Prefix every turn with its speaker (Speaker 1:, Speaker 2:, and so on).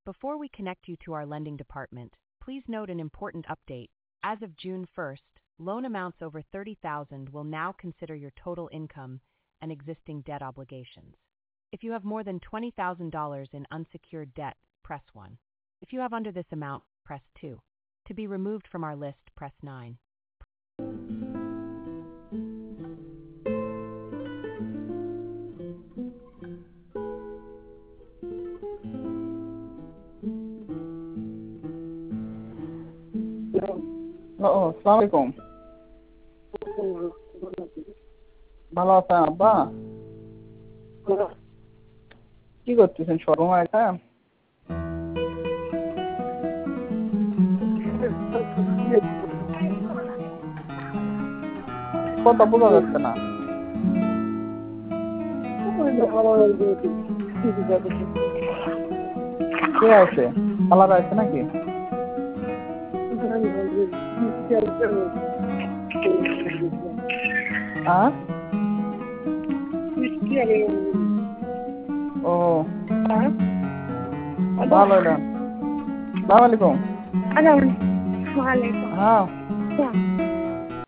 Speaker 1: Before we connect you to our lending department, please note an important update. As of June 1st, loan amounts over $30,000 will now consider your total income and existing debt obligations. If you have more than $20,000 in unsecured debt, press 1. If you have under this amount, press 2. To be removed from our list, press 9.
Speaker 2: আসসালামু আলাইকুম। ভালো আছেন আব্বা? কি করতেছেন, showroom আছে? কথা বোঝা যাচ্ছে না। কে আছে? খালারা আছে নাকি? ও ভালো আলাইকুম। হ্যাঁ